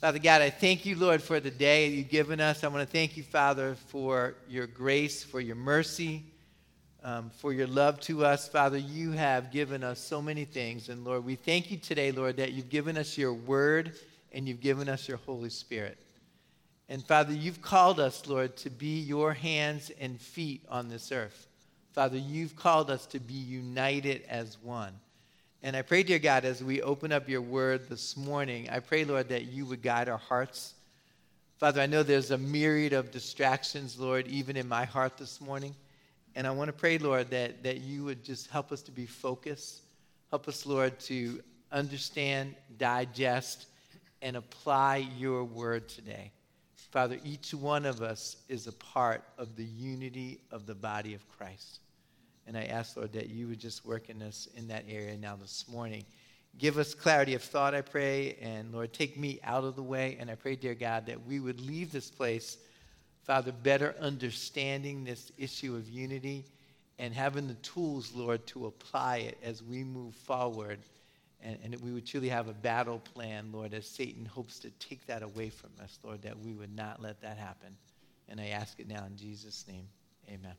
Father God, I thank you, Lord, for the day you've given us. I want to thank you, Father, for your grace, for your mercy, for your love to us. Father, you have given us so many things. And, Lord, we thank you today, Lord, that you've given us your word and you've given us your Holy Spirit. And, Father, you've called us, Lord, to be your hands and feet on this earth. Father, you've called us to be united as one. And I pray, dear God, as we open up your word this morning, I pray, Lord, that you would guide our hearts. Father, I know there's a myriad of distractions, Lord, even in my heart this morning. And I want to pray, Lord, that you would just help us to be focused. Help us, Lord, to understand, digest, and apply your word today. Father, each one of us is a part of the unity of the body of Christ. And I ask, Lord, that you would just work in us in that area now this morning. Give us clarity of thought, I pray. And, Lord, take me out of the way. And I pray, dear God, that we would leave this place, Father, better understanding this issue of unity and having the tools, Lord, to apply it as we move forward. And that we would truly have a battle plan, Lord, as Satan hopes to take that away from us, Lord, that we would not let that happen. And I ask it now in Jesus' name. Amen.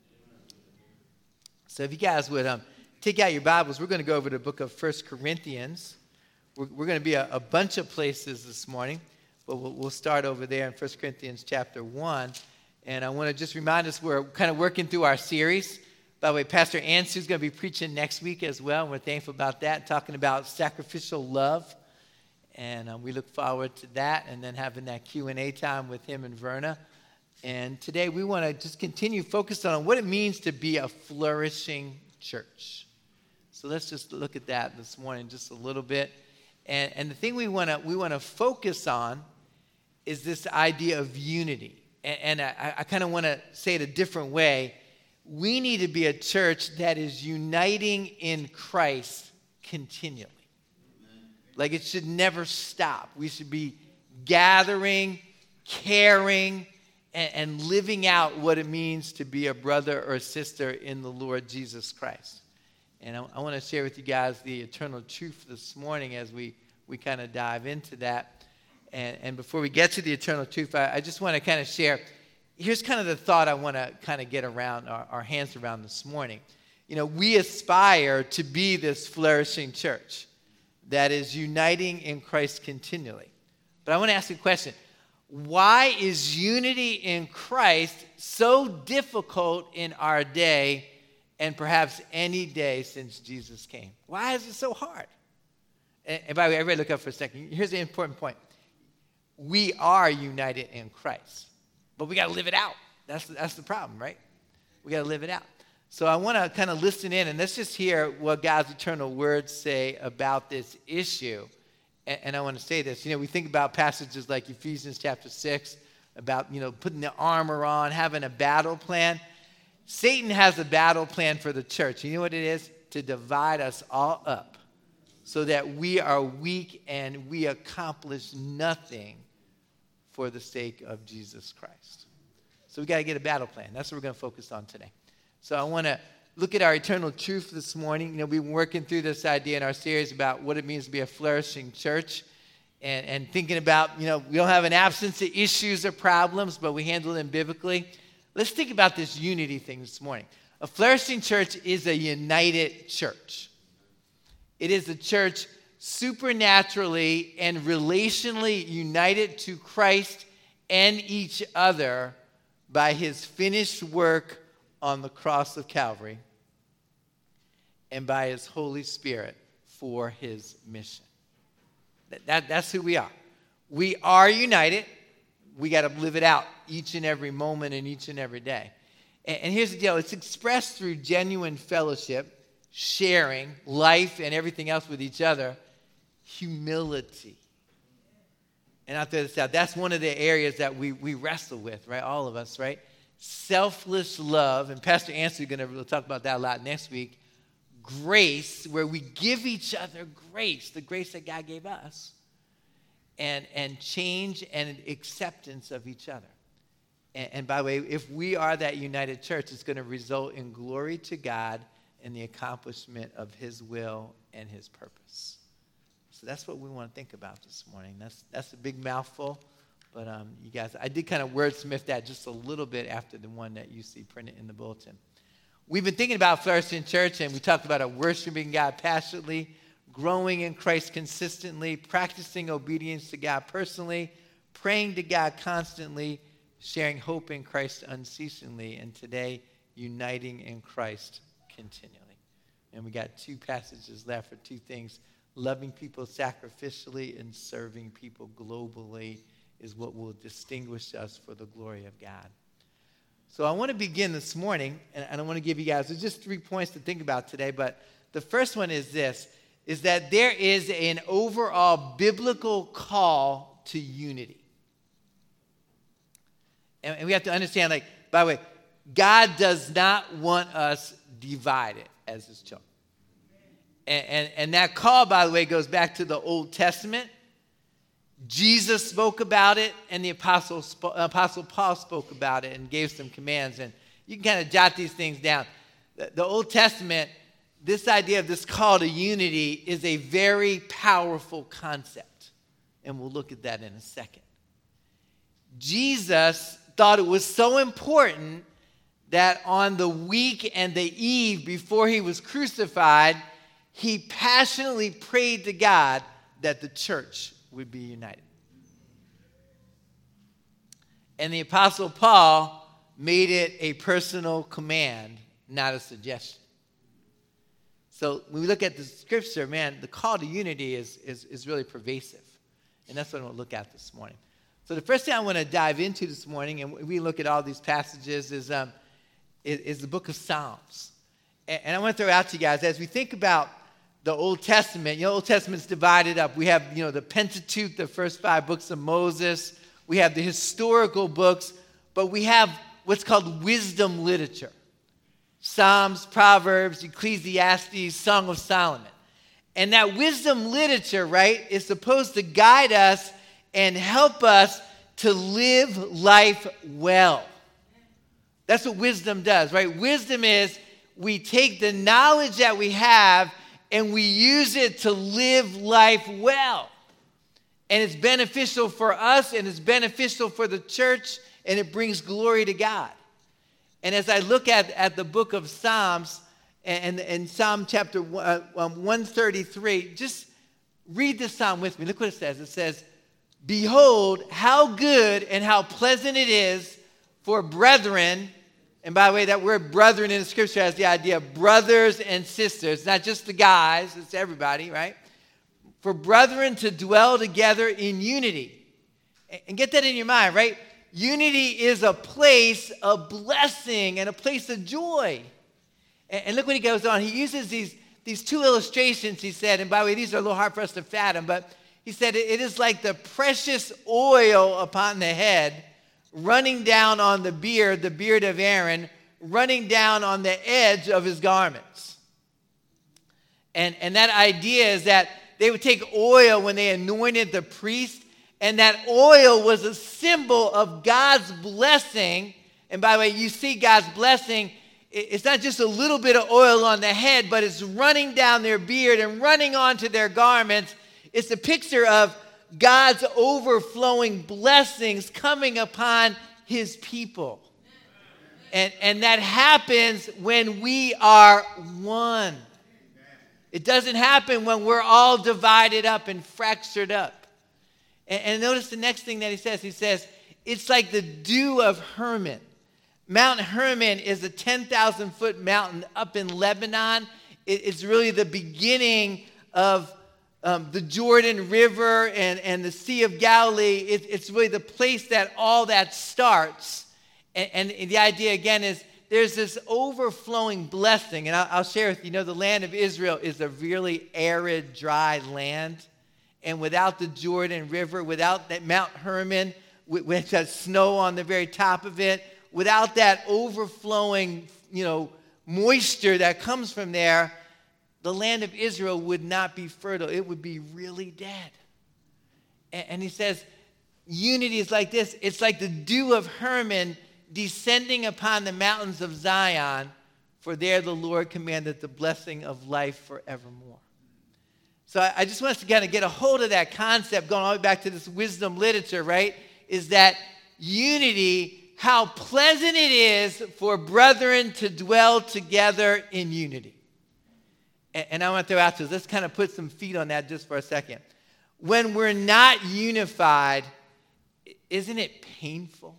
So if you guys would take out your Bibles, we're going to go over to the book of 1 Corinthians. We're going to be a bunch of places this morning, but we'll start over there in 1 Corinthians chapter 1. And I want to just remind us we're kind of working through our series. By the way, Pastor Ansu's going to be preaching next week as well, and we're thankful about that, talking about sacrificial love. And we look forward to that and then having that Q&A time with him and Verna. And today we want to just continue focused on what it means to be a flourishing church. So let's just look at that this morning just a little bit. And the thing we want to focus on is this idea of unity. And I kind of want to say it a different way. We need to be a church that is uniting in Christ continually. Like it should never stop. We should be gathering, caring, and living out what it means to be a brother or sister in the Lord Jesus Christ. And I want to share with you guys the eternal truth this morning as we kind of dive into that. And before we get to the eternal truth, I just want to kind of share, here's kind of the thought I want to kind of get around our hands around this morning. You know, we aspire to be this flourishing church that is uniting in Christ continually. But I want to ask you a question. Why is unity in Christ so difficult in our day and perhaps any day since Jesus came? Why is it so hard? And by the way, everybody look up for a second. Here's the important point. We are united in Christ, but we got to live it out. That's the problem, right? We got to live it out. So I want to kind of listen in, and let's just hear what God's eternal words say about this issue. And I want to say this. You know, we think about passages like Ephesians chapter 6 about, you know, putting the armor on, having a battle plan. Satan has a battle plan for the church. You know what it is? To divide us all up so that we are weak and we accomplish nothing for the sake of Jesus Christ. So we got to get a battle plan. That's what we're going to focus on today. So I want to look at our eternal truth this morning. You know, we've been working through this idea in our series about what it means to be a flourishing church and thinking about, you know, we don't have an absence of issues or problems, but we handle them biblically. Let's think about this unity thing this morning. A flourishing church is a united church. It is a church supernaturally and relationally united to Christ and each other by his finished work on the cross of Calvary and by his Holy Spirit for his mission. That's who we are. We are united. We got to live it out each and every moment and each and every day. And here's the deal. It's expressed through genuine fellowship, sharing, life, and everything else with each other, humility. And I'll throw this out. That's one of the areas that we wrestle with, right? All of us, right? Selfless love, and Pastor Anthony is going to talk about that a lot next week. Grace, where we give each other grace, the grace that God gave us, and change and acceptance of each other. And by the way, if we are that united church, it's going to result in glory to God and the accomplishment of his will and his purpose. So So that's what we want to think about this morning. That's a big mouthful, but you guys, I did kind of wordsmith that just a little bit after the one that you see printed in the bulletin. We've been thinking about flourishing church, and we talked about worshiping God passionately, growing in Christ consistently, practicing obedience to God personally, praying to God constantly, sharing hope in Christ unceasingly, and today, uniting in Christ continually. And we got 2 passages left for 2 things. Loving people sacrificially and serving people globally is what will distinguish us for the glory of God. So I want to begin this morning, and I want to give you guys just 3 points to think about today, but the first one is this, is that there is an overall biblical call to unity. And we have to understand, like, by the way, God does not want us divided as his children. And that call, by the way, goes back to the Old Testament. Jesus spoke about it, and the Apostle Paul spoke about it and gave some commands. And you can kind of jot these things down. The Old Testament, this idea of this call to unity is a very powerful concept. And we'll look at that in a second. Jesus thought it was so important that on the week and the eve before he was crucified, he passionately prayed to God that the church would be united. And the Apostle Paul made it a personal command, not a suggestion. So when we look at the scripture, man, the call to unity is really pervasive. And that's what I'm going to look at this morning. So the first thing I want to dive into this morning, and we look at all these passages, is the book of Psalms. And I want to throw out to you guys, as we think about the Old Testament, Old Testament's divided up. We have, the Pentateuch, the first 5 books of Moses. We have the historical books, but we have what's called wisdom literature. Psalms, Proverbs, Ecclesiastes, Song of Solomon. And that wisdom literature, right, is supposed to guide us and help us to live life well. That's what wisdom does, right? Wisdom is we take the knowledge that we have and we use it to live life well. And it's beneficial for us and it's beneficial for the church and it brings glory to God. And as I look at the book of Psalms and Psalm chapter 133, just read this psalm with me. Look what it says. It says, "Behold, how good and how pleasant it is for brethren," and by the way, that word brethren in the scripture has the idea of brothers and sisters, not just the guys, it's everybody, right? "For brethren to dwell together in unity." And get that in your mind, right? Unity is a place of blessing and a place of joy. And look what he goes on. He uses these 2 illustrations, he said, and by the way, these are a little hard for us to fathom, but he said, it is like the precious oil upon the head, running down on the beard of Aaron, running down on the edge of his garments. And that idea is that they would take oil when they anointed the priest, and that oil was a symbol of God's blessing. And by the way, you see God's blessing, it's not just a little bit of oil on the head, but it's running down their beard and running onto their garments. It's a picture of God's overflowing blessings coming upon his people. And that happens when we are one. It doesn't happen when we're all divided up and fractured up. And notice the next thing that he says. He says, it's like the dew of Hermon. Mount Hermon is a 10,000-foot mountain up in Lebanon. It's really the beginning of the Jordan River and the Sea of Galilee. It's really the place that all that starts. And the idea, again, is there's this overflowing blessing. And I'll share with you, the land of Israel is a really arid, dry land. And without the Jordan River, without that Mount Hermon, which has snow on the very top of it, without that overflowing, moisture that comes from there, the land of Israel would not be fertile. It would be really dead. And he says, unity is like this. It's like the dew of Hermon descending upon the mountains of Zion, for there the Lord commanded the blessing of life forevermore. So I just want us to kind of get a hold of that concept, going all the way back to this wisdom literature, right? Is that unity, how pleasant it is for brethren to dwell together in unity. And I want to throw out to us, let's kind of put some feet on that just for a second. When we're not unified, isn't it painful?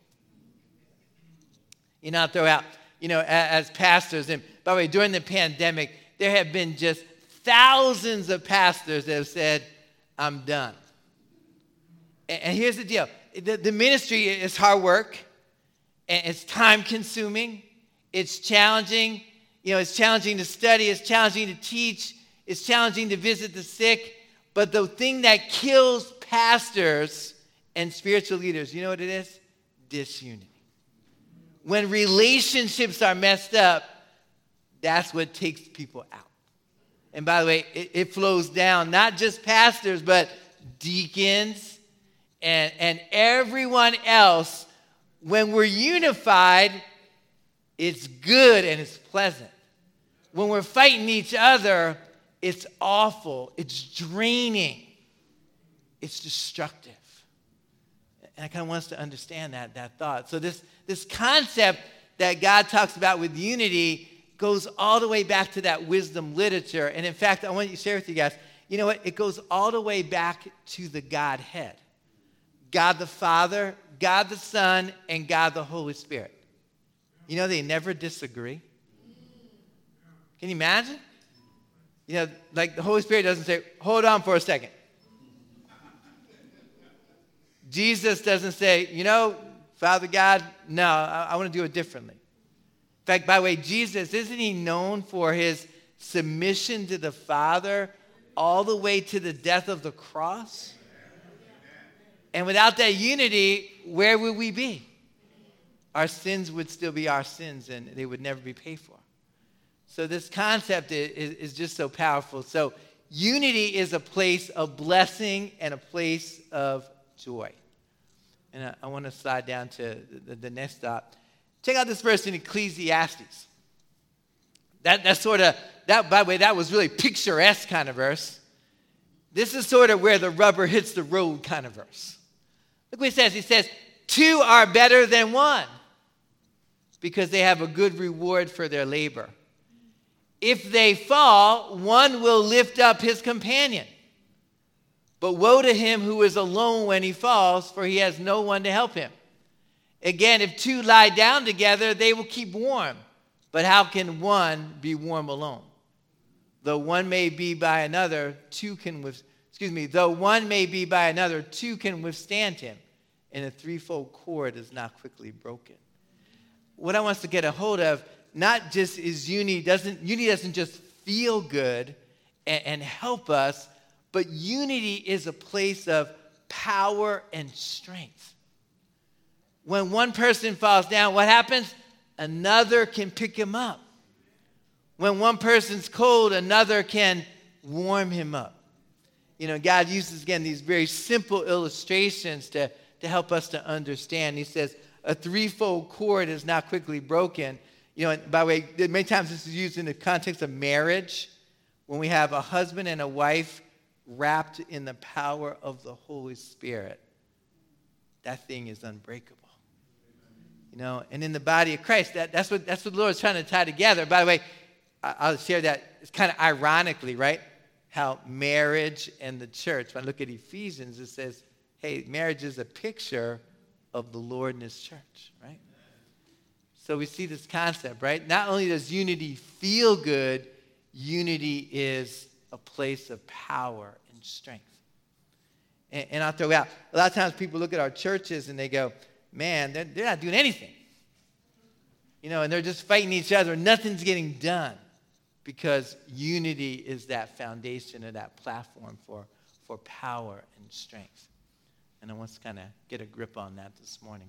I'll throw out, as pastors, and by the way, during the pandemic, there have been just thousands of pastors that have said, I'm done. And here's the deal. The ministry is hard work, and it's time-consuming. It's challenging. It's challenging to study. It's challenging to teach. It's challenging to visit the sick. But the thing that kills pastors and spiritual leaders, you know what it is? Disunity. When relationships are messed up, that's what takes people out. And by the way, it flows down, not just pastors, but deacons and everyone else. When we're unified, it's good and it's pleasant. When we're fighting each other, it's awful, it's draining, it's destructive. And I kind of want us to understand that thought. So this concept that God talks about with unity goes all the way back to that wisdom literature. And in fact, I want to share with you guys, you know what? It goes all the way back to the Godhead. God the Father, God the Son, and God the Holy Spirit. They never disagree. Can you imagine? Like the Holy Spirit doesn't say, hold on for a second. Jesus doesn't say, Father God, no, I want to do it differently. In fact, by the way, Jesus, isn't he known for his submission to the Father all the way to the death of the cross? And without that unity, where would we be? Our sins would still be our sins, and they would never be paid for. So this concept is just so powerful. So unity is a place of blessing and a place of joy. And I want to slide down to the next stop. Check out this verse in Ecclesiastes. That's sort of, by the way, that was really picturesque kind of verse. This is sort of where the rubber hits the road kind of verse. Look what he says. He says, 2 are better than 1 because they have a good reward for their labor. If they fall, one will lift up his companion. But woe to him who is alone when he falls, for he has no one to help him. Again, if 2 lie down together, they will keep warm. But how can one be warm alone? Though one may be by another, 2 can withstand him, and a threefold cord is not quickly broken. What I want us to get a hold of, not just is unity doesn't just feel good and help us, but unity is a place of power and strength. When one person falls down, what happens? Another can pick him up. When one person's cold, another can warm him up. God uses, again, these very simple illustrations to help us to understand. He says, a threefold cord is not quickly broken. And by the way, many times this is used in the context of marriage, when we have a husband and a wife wrapped in the power of the Holy Spirit. That thing is unbreakable. And in the body of Christ, that's what the Lord is trying to tie together. By the way, I'll share that. It's kind of ironically, right? How marriage and the church, when I look at Ephesians, it says, hey, marriage is a picture of the Lord and his church, right? So we see this concept, right? Not only does unity feel good, unity is a place of power and strength. And I'll throw out, a lot of times people look at our churches and they go, man, they're not doing anything. And they're just fighting each other. Nothing's getting done because unity is that foundation or that platform for power and strength. And I want us to kind of get a grip on that this morning.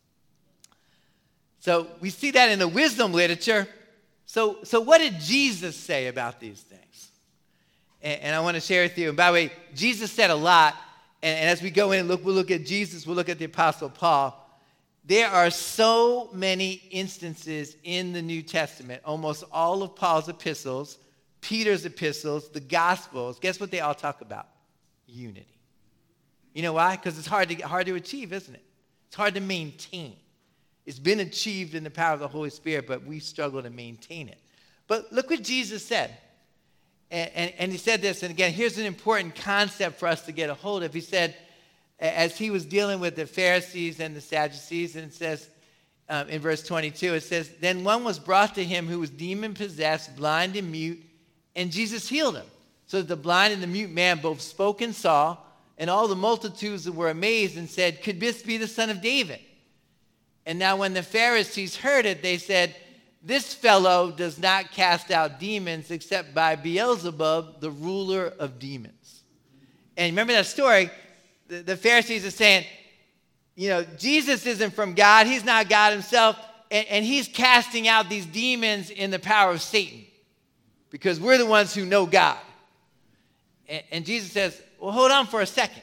So we see that in the wisdom literature. So what did Jesus say about these things? And I want to share with you. And by the way, Jesus said a lot. And as we go in and we'll look at Jesus, we'll look at the Apostle Paul. There are so many instances in the New Testament, almost all of Paul's epistles, Peter's epistles, the Gospels, guess what they all talk about? Unity. You know why? Because it's hard to achieve, isn't it? It's hard to maintain. It's been achieved in the power of the Holy Spirit, but we struggle to maintain it. But look what Jesus said. And he said this, and again, here's an important concept for us to get a hold of. He said, as he was dealing with the Pharisees and the Sadducees, and it says in verse 22, it says, then one was brought to him who was demon-possessed, blind and mute, and Jesus healed him. So that the blind and the mute man both spoke and saw, and all the multitudes were amazed and said, could this be the son of David? And now when the Pharisees heard it, they said, this fellow does not cast out demons except by Beelzebub, the ruler of demons. And remember that story? The Pharisees are saying, you know, Jesus isn't from God. He's not God himself. And he's casting out these demons in the power of Satan because we're the ones who know God. And Jesus says, well, hold on for a second.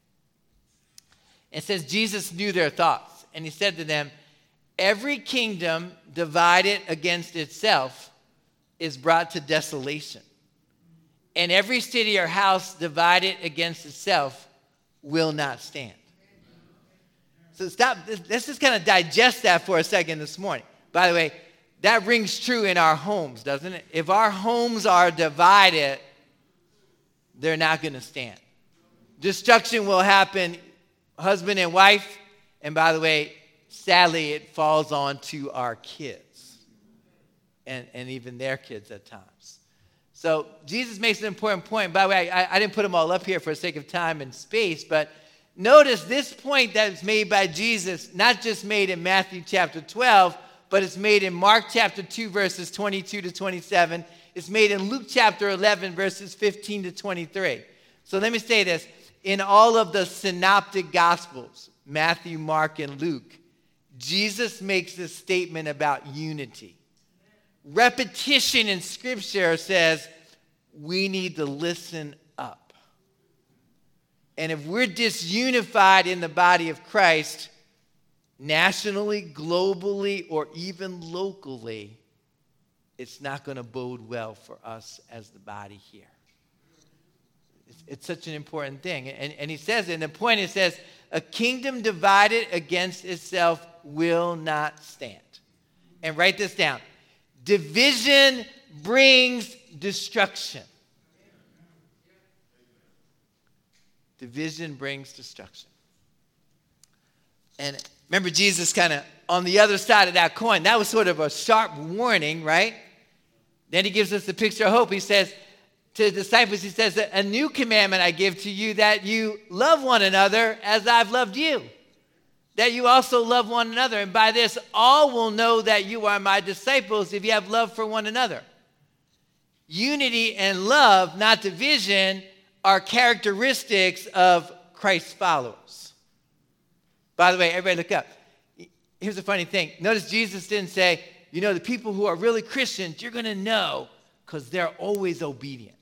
It says Jesus knew their thoughts. And he said to them, every kingdom divided against itself is brought to desolation. And every city or house divided against itself will not stand. So let's just kind of digest that for a second this morning. By the way, that rings true in our homes, doesn't it? If our homes are divided, they're not going to stand. Destruction will happen, husband and wife, and by the way, sadly, it falls on to our kids and even their kids at times. So Jesus makes an important point. By the way, I didn't put them all up here for the sake of time and space, but notice this point that is made by Jesus, not just made in Matthew chapter 12, but it's made in Mark chapter 2, verses 22 to 27. It's made in Luke chapter 11, verses 15 to 23. So let me say this. In all of the synoptic gospels, Matthew, Mark, and Luke, Jesus makes this statement about unity. Repetition in Scripture says we need to listen up. And if we're disunified in the body of Christ, nationally, globally, or even locally, it's not going to bode well for us as the body here. It's such an important thing. And he says, and the point it says, a kingdom divided against itself will not stand. And write this down. Division brings destruction. Division brings destruction. And remember Jesus kind of on the other side of that coin. That was sort of a sharp warning, right? Then he gives us the picture of hope. He says to the disciples, he says, a new commandment I give to you, that you love one another as I've loved you. That you also love one another. And by this, all will know that you are my disciples if you have love for one another. Unity and love, not division, are characteristics of Christ's followers. By the way, everybody look up. Here's the funny thing. Notice Jesus didn't say, you know, the people who are really Christians, you're going to know because they're always obedient.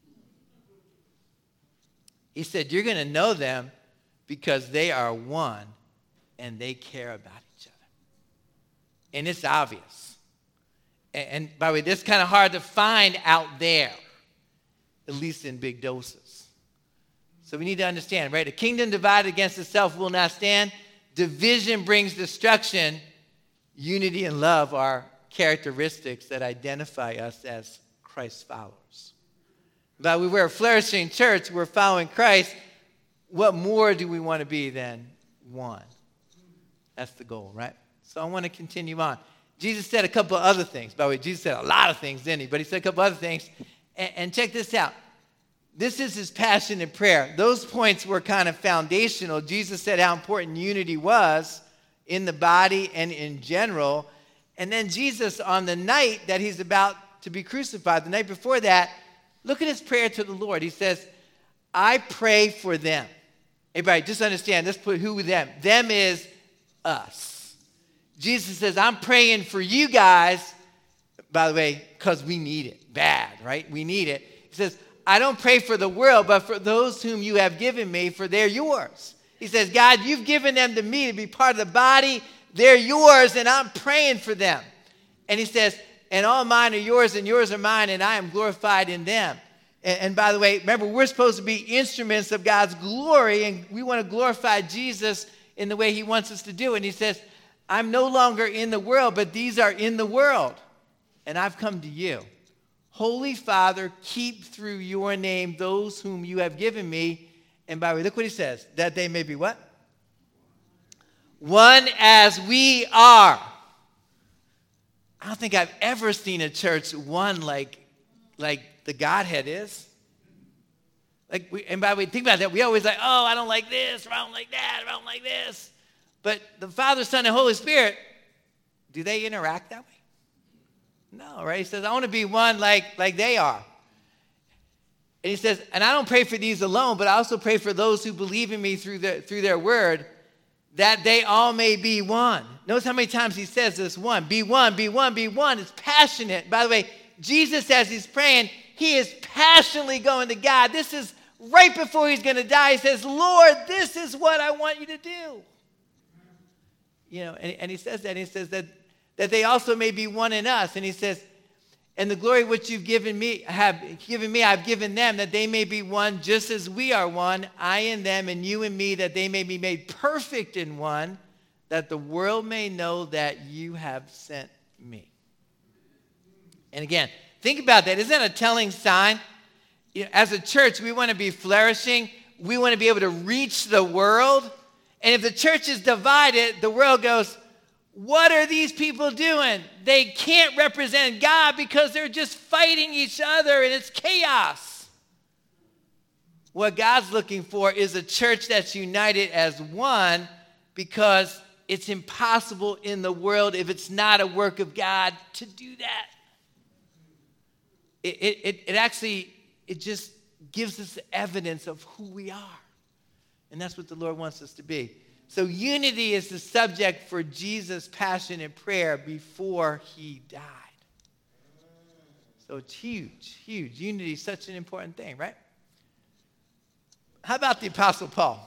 He said, you're going to know them because they are one and they care about each other. And it's obvious. And by the way, this is kind of hard to find out there, at least in big doses. So we need to understand, right? A kingdom divided against itself will not stand. Division brings destruction. Unity and love are characteristics that identify us as Christ's followers. But we're a flourishing church. We're following Christ. What more do we want to be than one? That's the goal, right? So I want to continue on. Jesus said a couple of other things. By the way, Jesus said a lot of things, didn't he? But he said a couple other things. And check this out. This is his passion and prayer. Those points were kind of foundational. Jesus said how important unity was in the body and in general. And then Jesus, on the night that he's about to be crucified, the night before that, look at his prayer to the Lord. He says, I pray for them. Everybody, just understand, let's put who them. Them is us. Jesus says, I'm praying for you guys, by the way, because we need it bad, right? We need it. He says, I don't pray for the world, but for those whom you have given me, for they're yours. He says, God, you've given them to me to be part of the body. They're yours, and I'm praying for them. And he says, and all mine are yours, and yours are mine, and I am glorified in them. And by the way, remember, we're supposed to be instruments of God's glory, and we want to glorify Jesus in the way he wants us to do. And he says, I'm no longer in the world, but these are in the world, and I've come to you. Holy Father, keep through your name those whom you have given me. And by the way, look what he says, that they may be what? One as we are. I don't think I've ever seen a church one like the Godhead is. And by the way, think about that. We always oh, I don't like this, or I don't like that, or I don't like this. But the Father, Son, and Holy Spirit, do they interact that way? No, right? He says, I want to be one like they are. And he says, and I don't pray for these alone, but I also pray for those who believe in me through their word, that they all may be one. Notice how many times he says this, one. Be one, be one, be one. It's passionate. By the way, Jesus, as he's praying, he is passionately going to God. This is right before he's going to die. He says, Lord, this is what I want you to do. And he says that. And he says that they also may be one in us. And he says, and the glory which you've given me, I've given them, that they may be one just as we are one, I in them and you in me, that they may be made perfect in one, that the world may know that you have sent me. And again, think about that. Isn't that a telling sign? As a church, we want to be flourishing. We want to be able to reach the world. And if the church is divided, the world goes, what are these people doing? They can't represent God because they're just fighting each other and it's chaos. What God's looking for is a church that's united as one, because it's impossible in the world, if it's not a work of God, to do that. It just gives us evidence of who we are. And that's what the Lord wants us to be. So unity is the subject for Jesus' passion and prayer before he died. So it's huge, huge. Unity is such an important thing, right? How about the Apostle Paul?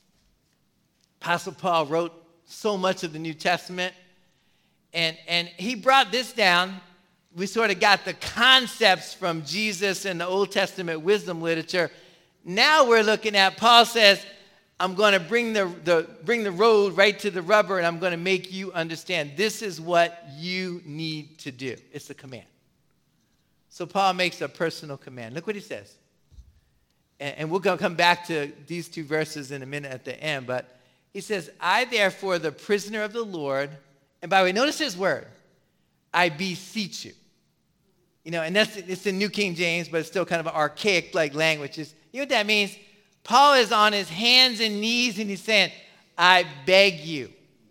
Apostle Paul wrote so much of the New Testament, and he brought this down. We sort of got the concepts from Jesus and the Old Testament wisdom literature. Now we're looking at, Paul says, I'm going to bring the road right to the rubber, and I'm going to make you understand. This is what you need to do. It's a command. So Paul makes a personal command. Look what he says. And we're going to come back to these two verses in a minute at the end. But he says, I therefore, the prisoner of the Lord, and by the way, notice his word, I beseech you. And it's in New King James, but it's still kind of an archaic language. You know what that means? Paul is on his hands and knees, and he's saying, I beg you.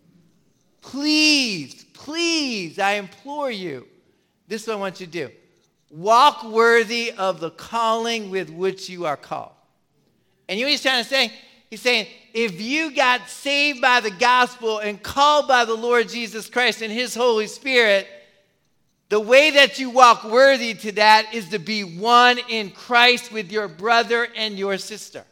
Please, please, I implore you. This is what I want you to do. Walk worthy of the calling with which you are called. And you know what he's trying to say? He's saying, if you got saved by the gospel and called by the Lord Jesus Christ and his Holy Spirit, the way that you walk worthy to that is to be one in Christ with your brother and your sister.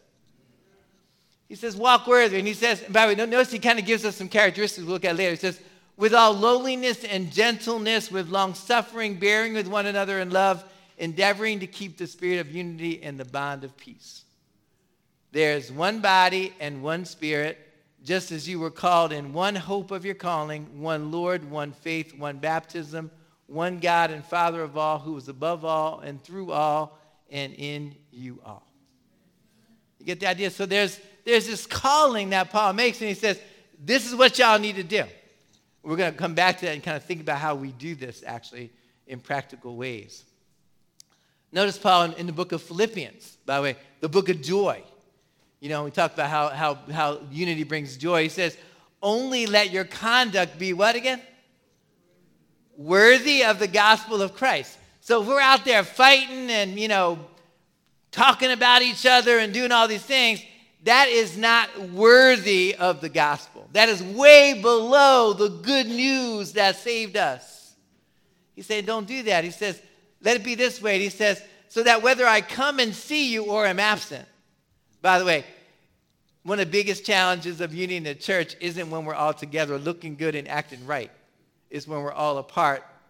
He says, walk worthy. And he says, by the way, notice he kind of gives us some characteristics we'll look at later. He says, with all lowliness and gentleness, with long suffering, bearing with one another in love, endeavoring to keep the spirit of unity and the bond of peace. There's one body and one spirit, just as you were called in one hope of your calling, one Lord, one faith, one baptism, one God and Father of all, who is above all and through all and in you all. You get the idea? So there's this calling that Paul makes, and he says, this is what y'all need to do. We're going to come back to that and kind of think about how we do this actually in practical ways. Notice Paul in the book of Philippians, by the way, the book of joy. We talk about how unity brings joy. He says, only let your conduct be what again? Worthy of the gospel of Christ. So if we're out there fighting and, talking about each other and doing all these things, that is not worthy of the gospel. That is way below the good news that saved us. He said, don't do that. He says, let it be this way. He says, so that whether I come and see you or am absent. By the way, one of the biggest challenges of unity in the church isn't when we're all together looking good and acting right. It's when we're all apart,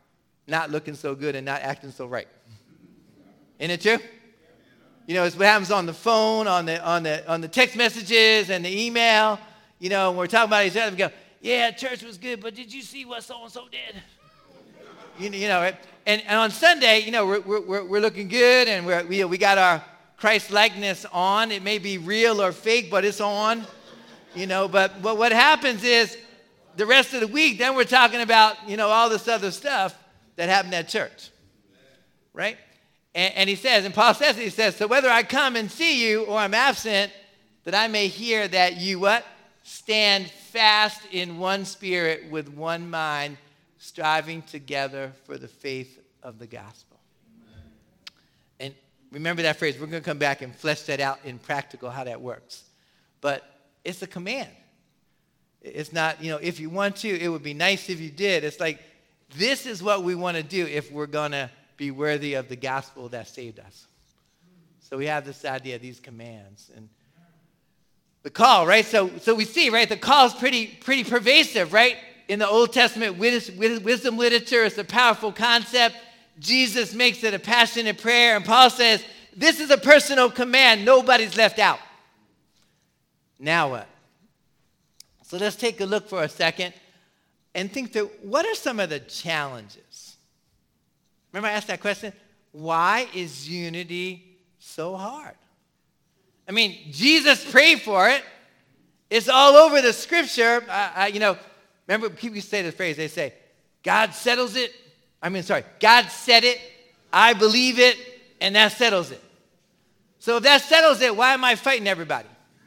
not looking so good and not acting so right. Isn't it true? You know, it's what happens on the phone, on the text messages and the email. You know, when we're talking about each other, we go, yeah, church was good, but did you see what so-and-so did? You know, right? And on Sunday, you know, we're looking good, and we got our Christ likeness on. It may be real or fake, but it's on. You know, but what happens is the rest of the week, then we're talking about, you know, all this other stuff that happened at church, right? And he says, and Paul says, he says, so whether I come and see you or I'm absent, that I may hear that you what? Stand fast in one spirit with one mind, striving together for the faith of the gospel. And remember that phrase. We're going to come back and flesh that out in practical, how that works. But it's a command. It's not, you know, if you want to, it would be nice if you did. It's like, this is what we want to do if we're going to be worthy of the gospel that saved us. So we have this idea, these commands. And the call, right? So we see, right? The call is pretty pervasive, right? In the Old Testament wisdom literature, it's a powerful concept. Jesus makes it a passionate prayer. And Paul says, this is a personal command. Nobody's left out. Now what? So let's take a look for a second and think through, what are some of the challenges? Remember I asked that question? Why is unity so hard? I mean, Jesus prayed for it. It's all over the scripture. You know, remember, people say this phrase. They say, God settles it. God said it. I believe it. And that settles it. So if that settles it, why am I fighting everybody?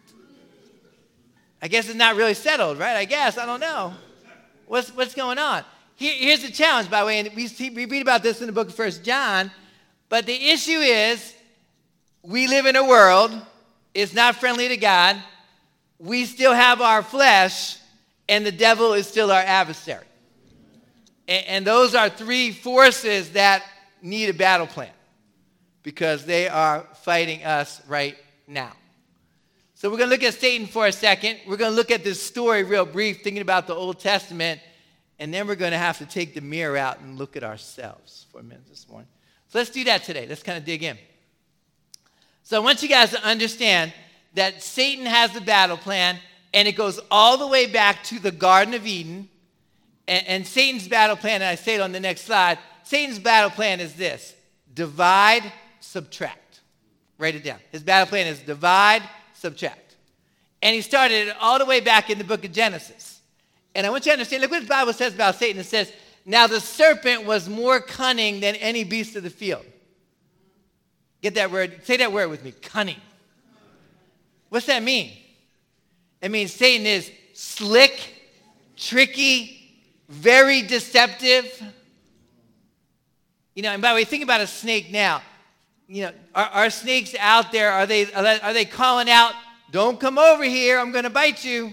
I guess it's not really settled, right? I guess. I don't know. What's going on? Here's the challenge, by the way. And we read about this in the book of 1 John. But the issue is, we live in a world. It's not friendly to God. We still have our flesh, and the devil is still our adversary. And those are three forces that need a battle plan because they are fighting us right now. So we're going to look at Satan for a second. We're going to look at this story real brief, thinking about the Old Testament, and then we're going to have to take the mirror out and look at ourselves for a minute this morning. So let's do that today. Let's kind of dig in. So I want you guys to understand that Satan has the battle plan, and it goes all the way back to the Garden of Eden. And Satan's battle plan, and I say it on the next slide, Satan's battle plan is this: divide, subtract. Write it down. His battle plan is divide, subtract. And he started it all the way back in the book of Genesis. And I want you to understand, look what the Bible says about Satan. It says, now the serpent was more cunning than any beast of the field. Get that word, say that word with me, cunning. What's that mean? It means Satan is slick, tricky, very deceptive. You know, and by the way, think about a snake now. You know, are snakes out there? Are they calling out, don't come over here, I'm going to bite you?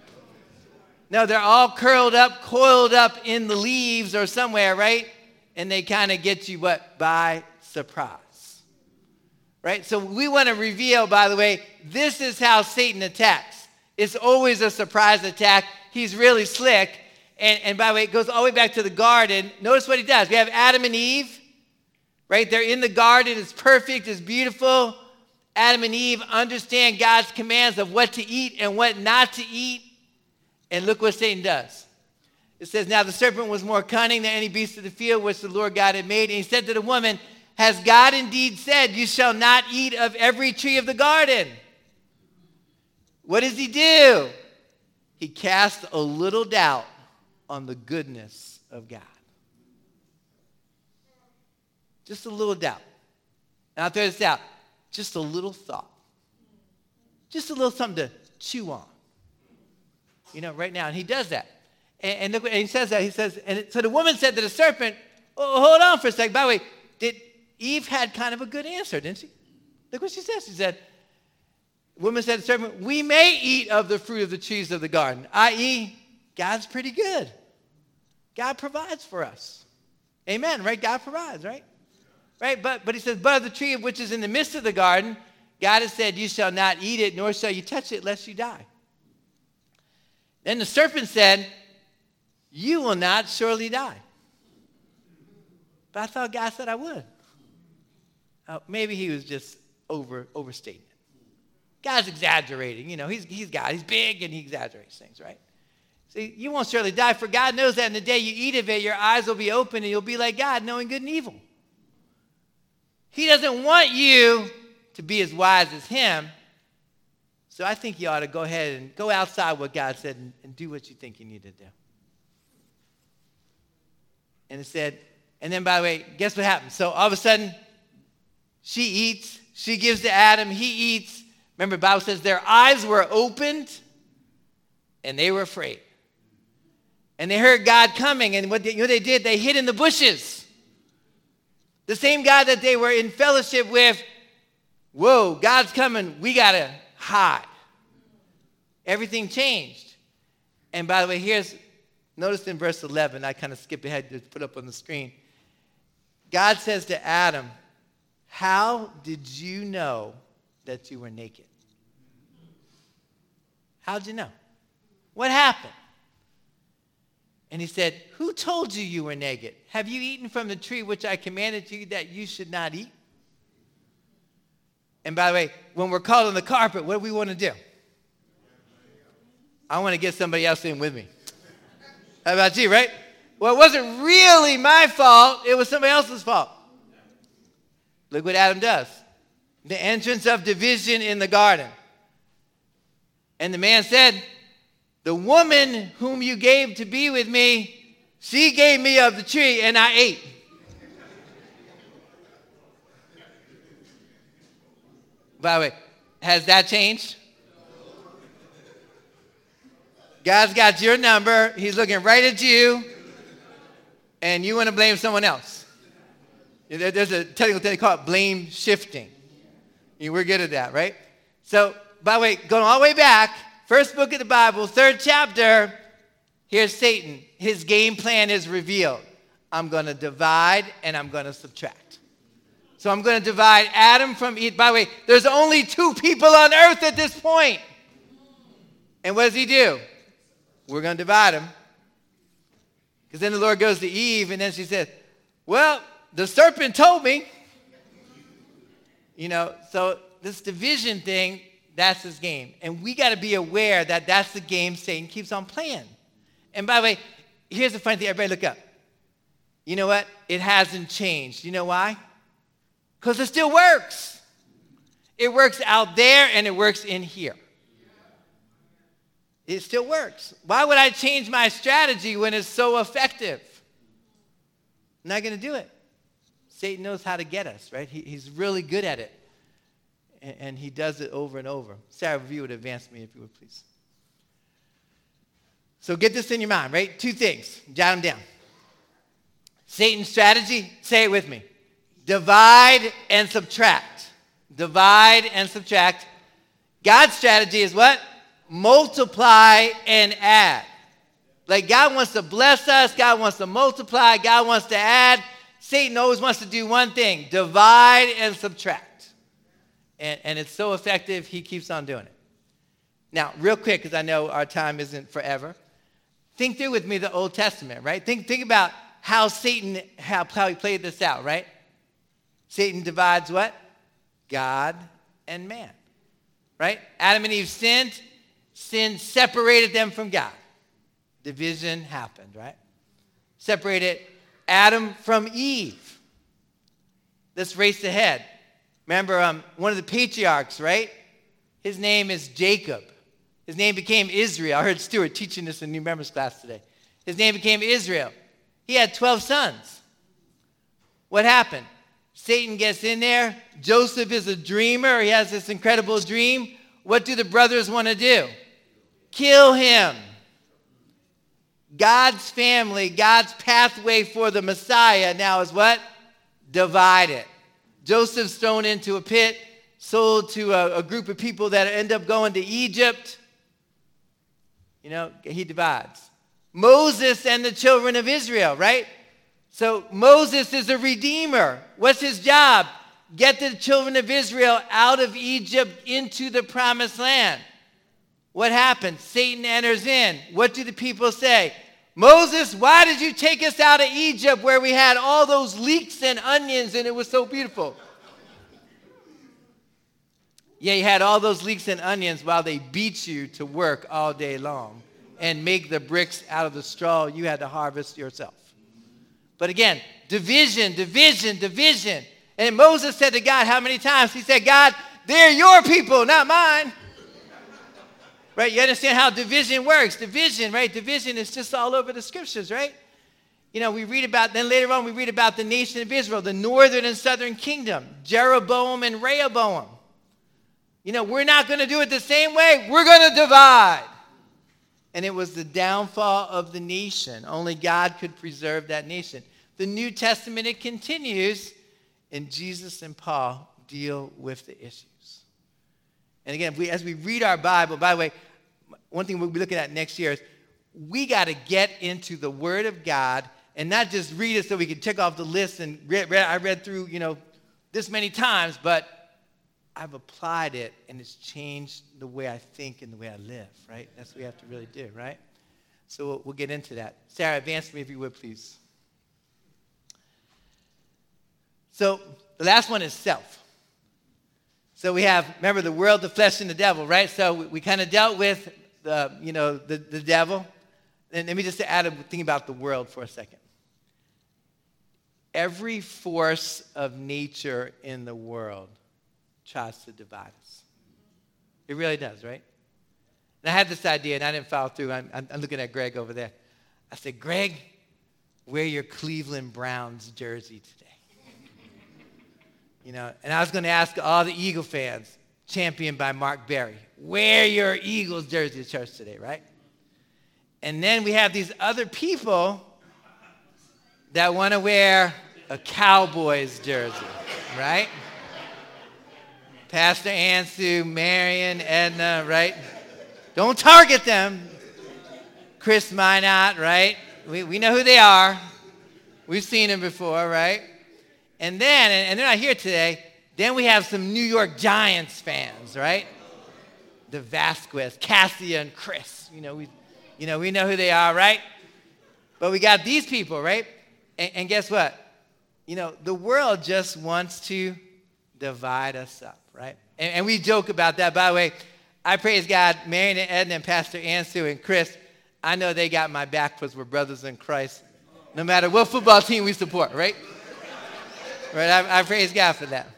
No, they're all curled up, coiled up in the leaves or somewhere, right? And they kind of get you what? By surprise. Right? So we want to reveal, by the way, this is how Satan attacks. It's always a surprise attack. He's really slick. And by the way, it goes all the way back to the garden. Notice what he does. We have Adam and Eve, right? They're in the garden. It's perfect. It's beautiful. Adam and Eve understand God's commands of what to eat and what not to eat. And look what Satan does. It says, now the serpent was more cunning than any beast of the field which the Lord God had made. And he said to the woman, has God indeed said, you shall not eat of every tree of the garden? What does he do? He cast a little doubt on the goodness of God. Just a little doubt. And I'll throw this out. Just a little thought. Just a little something to chew on. You know, right now. And he does that. And look, and he says that. He says, so the woman said to the serpent, oh, hold on for a second. By the way, Eve had kind of a good answer, didn't she? Look what she says. She said, the woman said to the serpent, we may eat of the fruit of the trees of the garden, i.e., God's pretty good. God provides for us. Amen, right? God provides, right? Right? But he says, but of the tree which is in the midst of the garden, God has said, you shall not eat it, nor shall you touch it, lest you die. Then the serpent said, you will not surely die. But I thought God said I would. Maybe he was just overstating it. God's exaggerating. He's God. He's big and he exaggerates things, right? See, you won't surely die, for God knows that in the day you eat of it, your eyes will be open and you'll be like God, knowing good and evil. He doesn't want you to be as wise as him. So I think you ought to go ahead and go outside what God said and do what you think you need to do. And it said, and then by the way, guess what happens? So all of a sudden, she eats. She gives to Adam. He eats. Remember, the Bible says their eyes were opened and they were afraid. And they heard God coming, and what they did, they hid in the bushes. The same God that they were in fellowship with, whoa, God's coming, we got to hide. Everything changed. And by the way, notice in verse 11, I kind of skipped ahead to put up on the screen. God says to Adam, how did you know that you were naked? How did you know? What happened? And he said, who told you you were naked? Have you eaten from the tree which I commanded you that you should not eat? And by the way, when we're called on the carpet, what do we want to do? I want to get somebody else in with me. How about you, right? Well, it wasn't really my fault. It was somebody else's fault. Look what Adam does. The entrance of division in the garden. And the man said, the woman whom you gave to be with me, she gave me of the tree and I ate. By the way, has that changed? God's got your number. He's looking right at you. And you want to blame someone else. There's a technical thing called blame shifting. We're good at that, right? So, by the way, going all the way back, first book of the Bible, 3rd chapter, here's Satan. His game plan is revealed. I'm going to divide and I'm going to subtract. So I'm going to divide Adam from Eve. By the way, there's only 2 people on earth at this point. And what does he do? We're going to divide them. Because then the Lord goes to Eve and then she says, well, the serpent told me. So this division thing, that's his game. And we got to be aware that that's the game Satan keeps on playing. And by the way, here's the funny thing. Everybody look up. You know what? It hasn't changed. You know why? Because it still works. It works out there and it works in here. It still works. Why would I change my strategy when it's so effective? I'm not going to do it. Satan knows how to get us, right? He's really good at it. And he does it over and over. Sarah, if you would advance me, if you would, please. So get this in your mind, right? 2 things. Jot them down. Satan's strategy, say it with me. Divide and subtract. Divide and subtract. God's strategy is what? Multiply and add. Like God wants to bless us. God wants to multiply. God wants to add. Satan always wants to do one thing. Divide and subtract. And it's so effective, he keeps on doing it. Now, real quick, because I know our time isn't forever. Think through with me the Old Testament, right? Think about how Satan, how he played this out, right? Satan divides what? God and man, right? Adam and Eve sinned. Sin separated them from God. Division happened, right? Separated Adam from Eve. Let's race ahead. Remember, one of the patriarchs, right? His name is Jacob. His name became Israel. I heard Stuart teaching this in New Members class today. His name became Israel. He had 12 sons. What happened? Satan gets in there. Joseph is a dreamer. He has this incredible dream. What do the brothers want to do? Kill him. God's family, God's pathway for the Messiah now is what? Divided. Joseph's thrown into a pit, sold to a group of people that end up going to Egypt. He divides. Moses and the children of Israel, right? So Moses is a redeemer. What's his job? Get the children of Israel out of Egypt into the promised land. What happens? Satan enters in. What do the people say? Moses, why did you take us out of Egypt where we had all those leeks and onions and it was so beautiful? Yeah, you had all those leeks and onions while they beat you to work all day long and make the bricks out of the straw you had to harvest yourself. But again, division. And Moses said to God how many times? He said, God, they're your people, not mine. Right? You understand how division works. Division, right? Division is just all over the scriptures, right? You know, we read about, then later on we read about the nation of Israel, the northern and southern kingdom, Jeroboam and Rehoboam. You know, we're not going to do it the same way. We're going to divide. And it was the downfall of the nation. Only God could preserve that nation. The New Testament, it continues, and Jesus and Paul deal with the issues. And again, as we read our Bible, by the way, one thing we'll be looking at next year is we got to get into the Word of God and not just read it so we can check off the list and I read through, this many times, but I've applied it, and it's changed the way I think and the way I live, right? That's what we have to really do, right? So we'll get into that. Sarah, advance me if you would, please. So the last one is self. So we have, remember, the world, the flesh, and the devil, right? So we kind of dealt with the devil. And let me just add a thing about the world for a second. Every force of nature in the world tries to divide us. It really does, right? And I had this idea, and I didn't follow through. I'm looking at Greg over there. I said, Greg, wear your Cleveland Browns jersey today. And I was going to ask all the Eagle fans, championed by Mark Berry, wear your Eagles jersey to church today, right? And then we have these other people that want to wear a Cowboys jersey, right? Pastor Ansu, Marion, Edna, right? Don't target them. Chris Minot, right? We know who they are. We've seen them before, right? And they're not here today, then we have some New York Giants fans, right? The Vasquez, Cassia, and Chris. We know who they are, right? But we got these people, right? And guess what? The world just wants to divide us up, right? And we joke about that. By the way, I praise God, Marion and Edna and Pastor Ansu and Chris, I know they got my back because we're brothers in Christ, no matter what football team we support, right? Right? I praise God for that.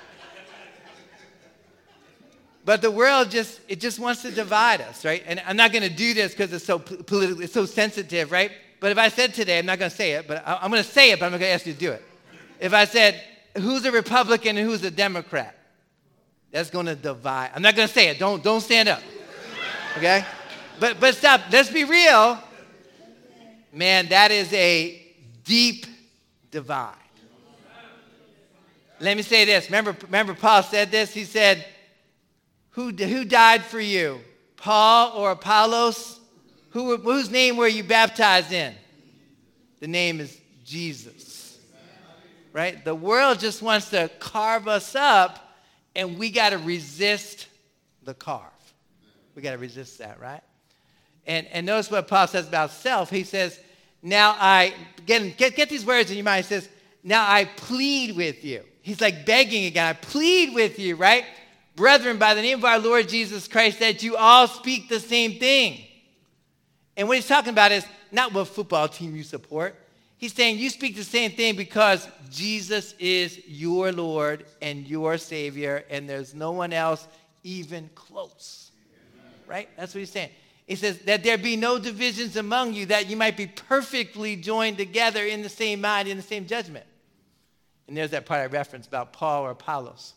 But the world just wants to divide us, right? And I'm not going to do this because it's so political, it's so sensitive, right? But if I said today, I'm not going to say it, but I'm going to say it, but I'm not going to ask you to do it. If I said, who's a Republican and who's a Democrat? That's going to divide. I'm not going to say it. Don't stand up. Okay? But stop. Let's be real. Man, that is a deep divide. Let me say this. Remember Paul said this? He said, who died for you? Paul or Apollos? Whose name were you baptized in? The name is Jesus. Right? The world just wants to carve us up, and we got to resist the carve. We got to resist that, right? And notice what Paul says about self. He says, now get these words in your mind. He says, now I plead with you. He's like begging again. I plead with you, right? Brethren, by the name of our Lord Jesus Christ, that you all speak the same thing. And what he's talking about is not what football team you support. He's saying you speak the same thing because Jesus is your Lord and your Savior, and there's no one else even close. Right? That's what he's saying. He says that there be no divisions among you, that you might be perfectly joined together in the same mind, in the same judgment. And there's that part I referenced about Paul or Apollos.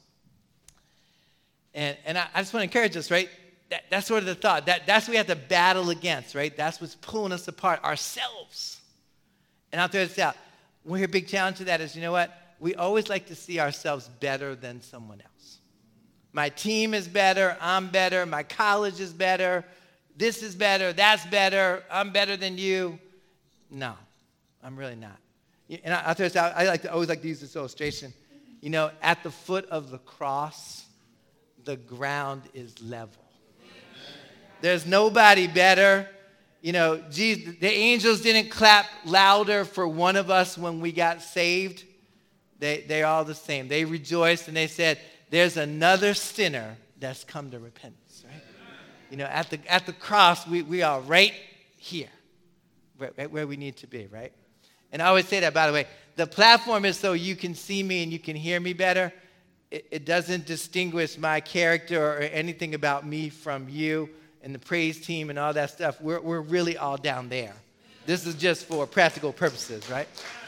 And I just want to encourage us, right? That's sort of the thought. That's what we have to battle against, right? That's what's pulling us apart, ourselves. And I'll throw this out. One here big challenge to that is, you know what? We always like to see ourselves better than someone else. My team is better. I'm better. My college is better. This is better. That's better. I'm better than you. No, I'm really not. And I'll throw this out. I always like to use this illustration. At the foot of the cross, the ground is level. There's nobody better. You know, Jesus, the angels didn't clap louder for one of us when we got saved. They're all the same. They rejoiced and they said, there's another sinner that's come to repentance, right? You know, at the cross, we are right here, right where we need to be, right? And I always say that, by the way. The platform is so you can see me and you can hear me better. It doesn't distinguish my character or anything about me from you and the praise team and all that stuff. We're really all down there. This is just for practical purposes, right?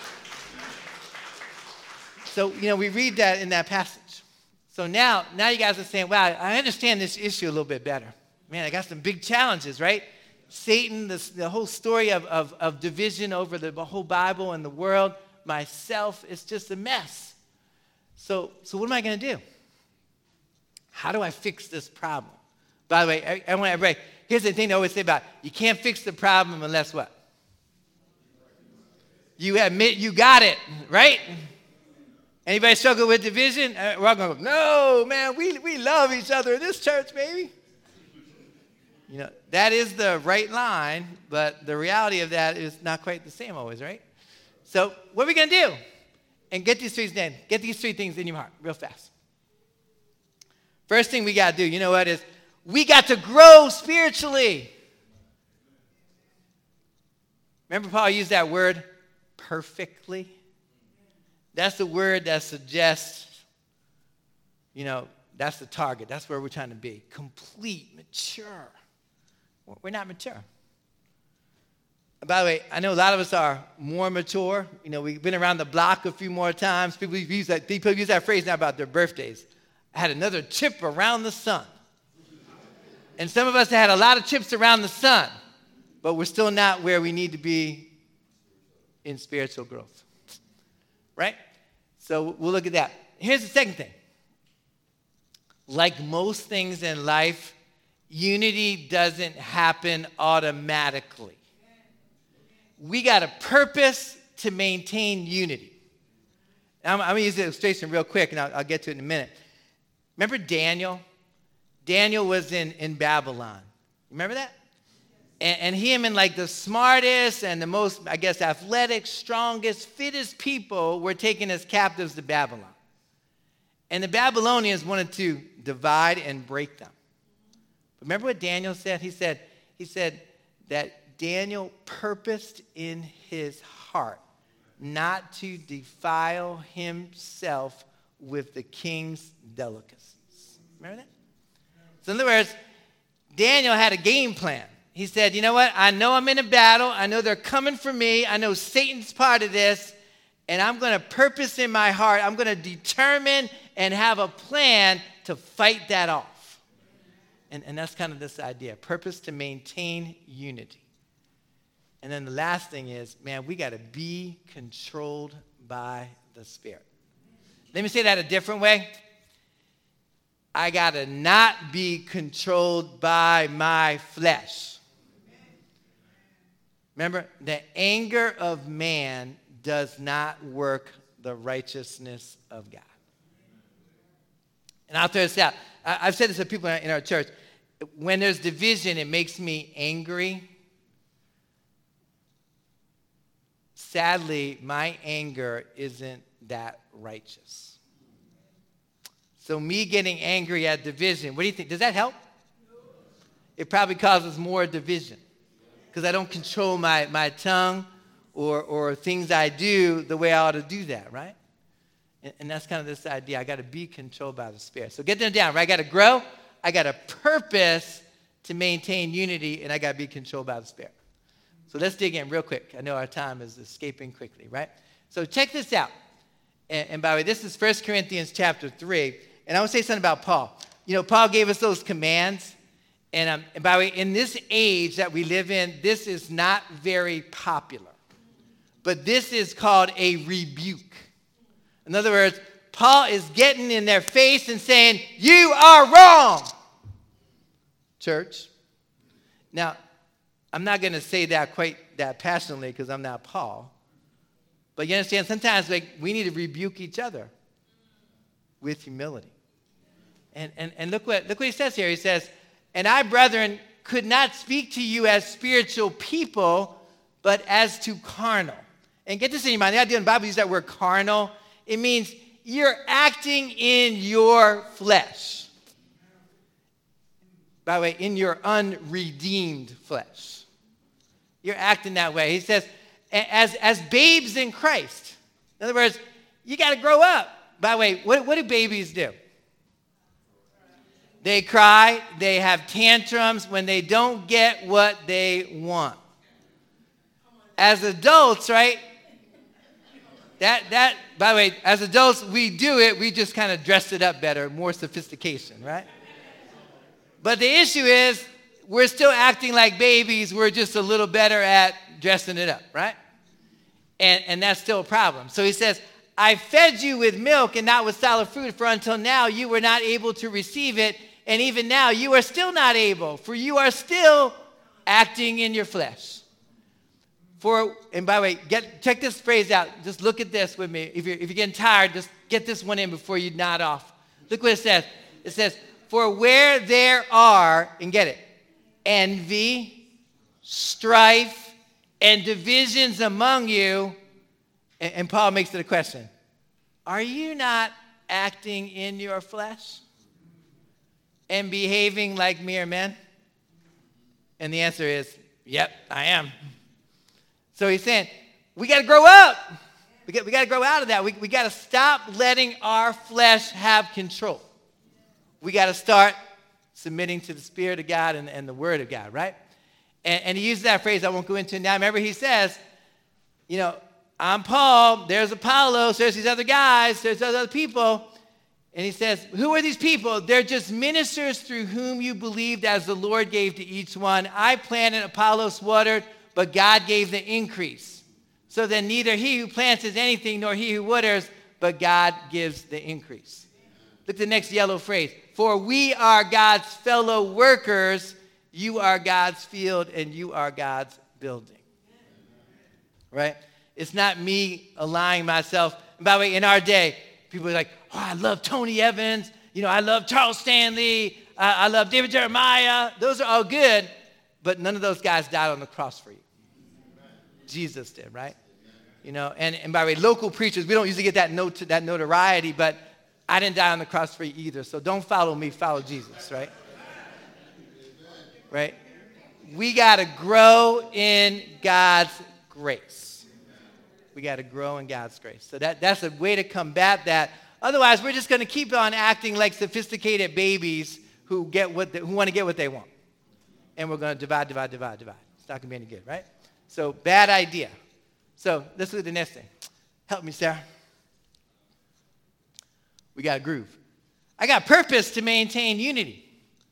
So, you know, we read that in that passage. So now you guys are saying, wow, I understand this issue a little bit better. Man, I got some big challenges, right? Satan, the whole story of division over the whole Bible and the world, myself, it's just a mess. So what am I going to do? How do I fix this problem? By the way, I want everybody, here's the thing they always say about it. You can't fix the problem unless what? You admit you got it, right? Anybody struggle with division? We're all going to go, no, man, we love each other in this church, baby. You know, that is the right line, but the reality of that is not quite the same always, right? So what are we going to do? And get these three things in your heart real fast. First thing we got to do, you know what, is we got to grow spiritually. Remember Paul used that word, perfectly? That's the word that suggests, you know, that's the target. That's where we're trying to be. Complete, mature. We're not mature. By the way, I know a lot of us are more mature. You know, we've been around the block a few more times. People use that phrase now about their birthdays. I had another trip around the sun. And some of us had a lot of trips around the sun, but we're still not where we need to be in spiritual growth. Right? So we'll look at that. Here's the second thing. Like most things in life, unity doesn't happen automatically. We got a purpose to maintain unity. I'm going to use the illustration real quick, and I'll get to it in a minute. Remember Daniel? Daniel was in Babylon. Remember that? And him and like the smartest and the most, I guess, athletic, strongest, fittest people were taken as captives to Babylon. And the Babylonians wanted to divide and break them. Remember what Daniel said? He said that Daniel purposed in his heart not to defile himself with the king's delicacies. Remember that? So in other words, Daniel had a game plan. He said, you know what? I know I'm in a battle. I know they're coming for me. I know Satan's part of this. And I'm going to purpose in my heart. I'm going to determine and have a plan to fight that off. And that's kind of this idea. Purpose to maintain unity. And then the last thing is, man, we got to be controlled by the Spirit. Let me say that a different way. I got to not be controlled by my flesh. Remember, the anger of man does not work the righteousness of God. And I'll throw this out. I've said this to people in our church. When there's division, it makes me angry. Sadly, my anger isn't that righteous. So me getting angry at division, what do you think? Does that help? It probably causes more division because I don't control my tongue or things I do the way I ought to do that, right? And that's kind of this idea. I got to be controlled by the Spirit. So get them down, right? I got to grow. I got a purpose to maintain unity, and I got to be controlled by the Spirit. So let's dig in real quick. I know our time is escaping quickly, right? So check this out. And by the way, this is 1 Corinthians chapter 3. And I want to say something about Paul. You know, Paul gave us those commands. And by the way, in this age that we live in, this is not very popular. But this is called a rebuke. In other words, Paul is getting in their face and saying, you are wrong, church. Now, I'm not going to say that quite that passionately because I'm not Paul. But you understand, sometimes we need to rebuke each other with humility. And look what he says here. He says, and I, brethren, could not speak to you as spiritual people, but as to carnal. And get this in your mind. The idea in the Bible uses that word carnal. It means you're acting in your flesh. By the way, in your unredeemed flesh. You're acting that way. He says, as babes in Christ. In other words, you got to grow up. By the way, what do babies do? They cry. They have tantrums when they don't get what they want. As adults, right? That. By the way, as adults, we do it. We just kind of dress it up better, more sophistication, right? But the issue is, we're still acting like babies. We're just a little better at dressing it up, right? And that's still a problem. So he says, I fed you with milk and not with solid food, for until now you were not able to receive it. And even now you are still not able, for you are still acting in your flesh. And by the way, check this phrase out. Just look at this with me. If you're getting tired, just get this one in before you nod off. Look what it says. It says, for where there are, and get it, envy, strife, and divisions among you, and Paul makes it a question, are you not acting in your flesh and behaving like mere men? And the answer is, yep, I am. So he's saying, we got to grow up. We got to grow out of that. We got to stop letting our flesh have control. We got to start submitting to the Spirit of God and the Word of God, right? And he uses that phrase I won't go into now. Remember, he says, I'm Paul, there's Apollos, there's these other guys, there's other people. And he says, who are these people? They're just ministers through whom you believed as the Lord gave to each one. I planted, Apollos watered, but God gave the increase. So then neither he who plants is anything, nor he who waters, but God gives the increase. Look at the next yellow phrase. For we are God's fellow workers. You are God's field, and you are God's building. Right? It's not me aligning myself. And by the way, in our day, people are like, oh, I love Tony Evans. I love Charles Stanley. I love David Jeremiah. Those are all good, but none of those guys died on the cross for you. Jesus did, right? And by the way, local preachers, we don't usually get that notoriety, but I didn't die on the cross for you either. So don't follow me, follow Jesus, right? Right? We got to grow in God's grace. We got to grow in God's grace. So that's a way to combat that. Otherwise, we're just going to keep on acting like sophisticated babies who want to get what they want. And we're going to divide. It's not going to be any good, right? So bad idea. So let's look at the next thing. Help me, Sarah. We got a groove. I got purpose to maintain unity.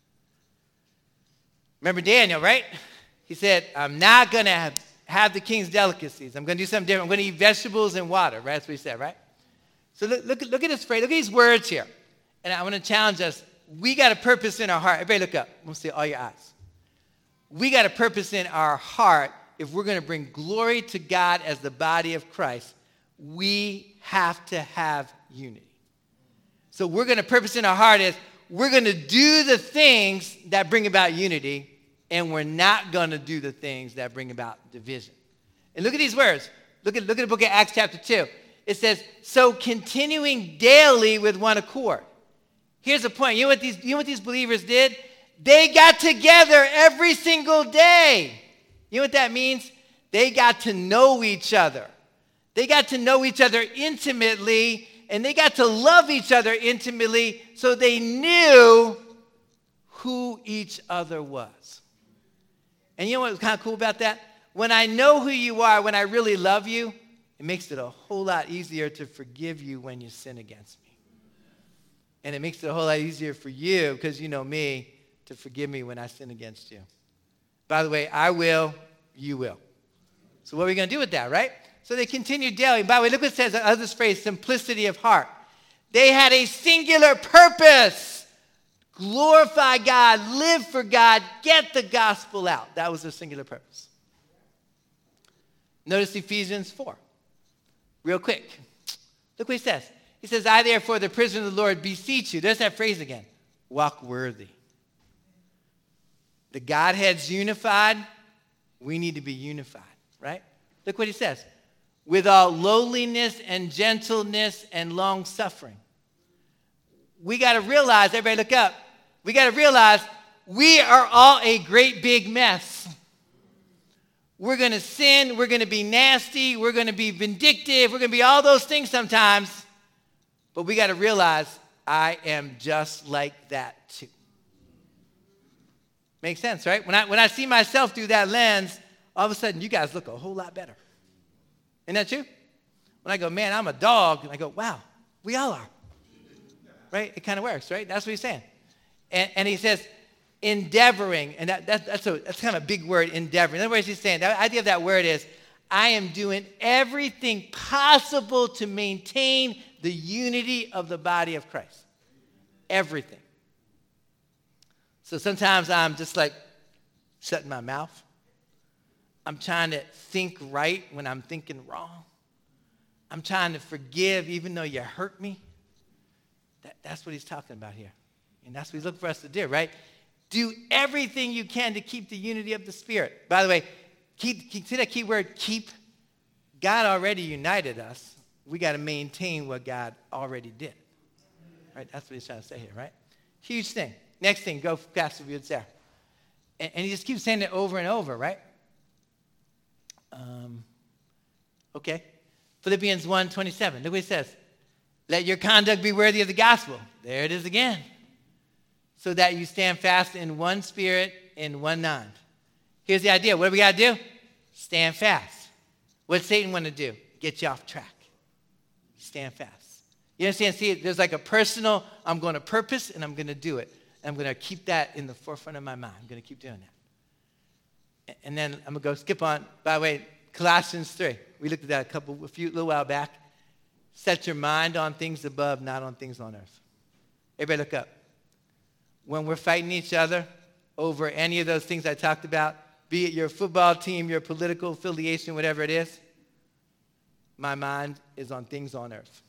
Remember Daniel, right? He said, I'm not going to have the king's delicacies. I'm going to do something different. I'm going to eat vegetables and water, right? That's what he said, right? So look at this phrase. Look at these words here. And I want to challenge us. We got a purpose in our heart. Everybody look up. I'm going to see all your eyes. We got a purpose in our heart. If we're going to bring glory to God as the body of Christ, we have to have unity. So we're going to purpose in our heart is we're going to do the things that bring about unity, and we're not going to do the things that bring about division. And look at these words. Look at the book of Acts chapter 2. It says, so continuing daily with one accord. Here's the point. You know what these believers did? They got together every single day. You know what that means? They got to know each other. They got to know each other intimately, and they got to love each other intimately, so they knew who each other was. And you know what was kind of cool about that? When I know who you are, when I really love you, it makes it a whole lot easier to forgive you when you sin against me. And it makes it a whole lot easier for you, because you know me, to forgive me when I sin against you. By the way, I will, you will. So what are we going to do with that, right? So they continued daily. By the way, look what it says, this phrase, simplicity of heart. They had a singular purpose. Glorify God, live for God, get the gospel out. That was their singular purpose. Notice Ephesians 4. Real quick. Look what he says. He says, I therefore, the prisoner of the Lord, beseech you. There's that phrase again. Walk worthy. The Godhead's unified. We need to be unified, right? Look what he says. With all lowliness and gentleness and long suffering. We got to realize, everybody look up. We got to realize we are all a great big mess. We're going to sin. We're going to be nasty. We're going to be vindictive. We're going to be all those things sometimes. But we got to realize I am just like that too. Makes sense, right? When I see myself through that lens, all of a sudden you guys look a whole lot better. Isn't that true? When I go, man, I'm a dog, and I go, wow, we all are. Right? It kind of works, right? That's what he's saying. And he says, endeavoring, and that's kind of a big word, endeavoring. In other words, he's saying, the idea of that word is, I am doing everything possible to maintain the unity of the body of Christ. Everything. So sometimes I'm just like shutting my mouth. I'm trying to think right when I'm thinking wrong. I'm trying to forgive even though you hurt me. That's what he's talking about here. And that's what he's looking for us to do, right? Do everything you can to keep the unity of the Spirit. By the way, see that key word, keep? God already united us. We got to maintain what God already did. Right? That's what he's trying to say here, right? Huge thing. Next thing, go Pastor Woods there. And he just keeps saying it over and over, right? Okay. Philippians 1:27. Look what he says. Let your conduct be worthy of the gospel. There it is again. So that you stand fast in one spirit, in one mind. Here's the idea. What do we got to do? Stand fast. What does Satan want to do? Get you off track. Stand fast. You understand? See, there's like a personal, I'm going to purpose and I'm going to do it. I'm going to keep that in the forefront of my mind. I'm going to keep doing that. And then I'm going to go skip on, by the way, Colossians 3. We looked at that a little while back. Set your mind on things above, not on things on earth. Everybody look up. When we're fighting each other over any of those things I talked about, be it your football team, your political affiliation, whatever it is, my mind is on things on earth,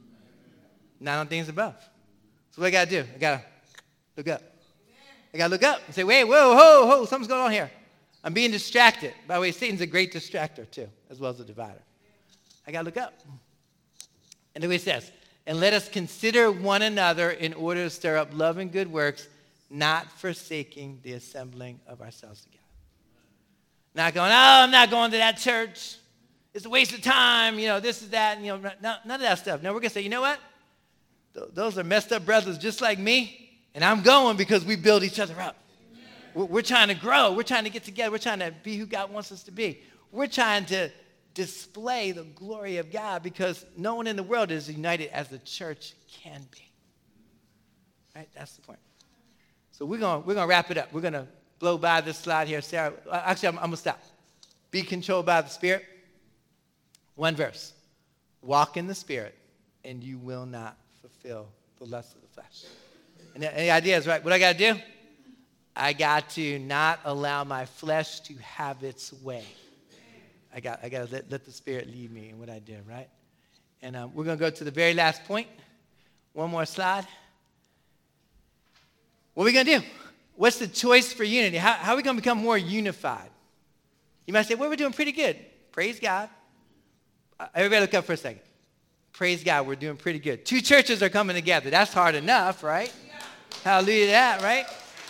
not on things above. So what I got to do? I got to look up. I got to look up and say, wait, whoa, something's going on here. I'm being distracted. By the way, Satan's a great distractor too, as well as a divider. I got to look up. And look what he says. And let us consider one another in order to stir up love and good works, not forsaking the assembling of ourselves together. Not going, I'm not going to that church. It's a waste of time. This is that. None of that stuff. No, we're going to say, you know what? Those are messed up brothers just like me, and I'm going because we build each other up. We're trying to grow. We're trying to get together. We're trying to be who God wants us to be. We're trying to display the glory of God because no one in the world is united as the church can be. Right? That's the point. So we're gonna wrap it up. We're going to blow by this slide here. Sarah, actually, I'm going to stop. Be controlled by the Spirit. One verse. Walk in the Spirit, and you will not fulfill the lust of the flesh. And the idea is, right, what I got to do? I got to not allow my flesh to have its way. I got to let the Spirit lead me in what I do, right? And we're going to go to the very last point. One more slide. What are we going to do? What's the choice for unity? How are we going to become more unified? You might say, well, we're doing pretty good. Praise God. Everybody look up for a second. Praise God, we're doing pretty good. 2 churches are coming together. That's hard enough, right? Hallelujah to that, right?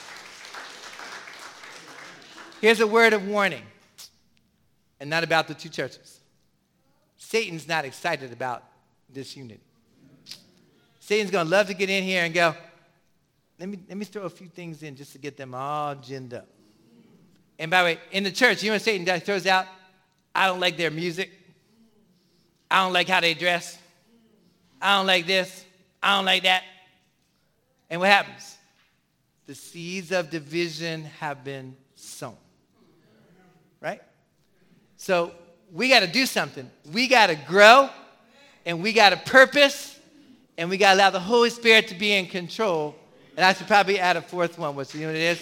Here's a word of warning. And not about the 2 churches. Satan's not excited about this unity. Satan's going to love to get in here and go, let me throw a few things in just to get them all ginned up. And by the way, in the church, you know what Satan throws out? I don't like their music. I don't like how they dress. I don't like this. I don't like that. And what happens? The seeds of division have been sown. Right? So we got to do something. We got to grow, and we got to purpose, and we got to allow the Holy Spirit to be in control. And I should probably add a 4th one, which you know what it is?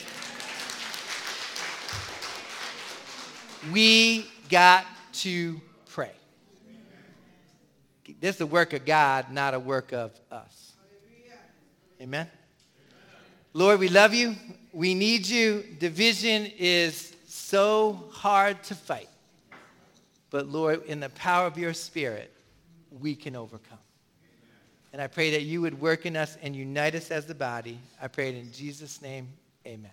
We got to pray. This is the work of God, not a work of us. Amen? Lord, we love you. We need you. Division is so hard to fight. But Lord, in the power of your Spirit, we can overcome. And I pray that you would work in us and unite us as the body. I pray it in Jesus' name. Amen.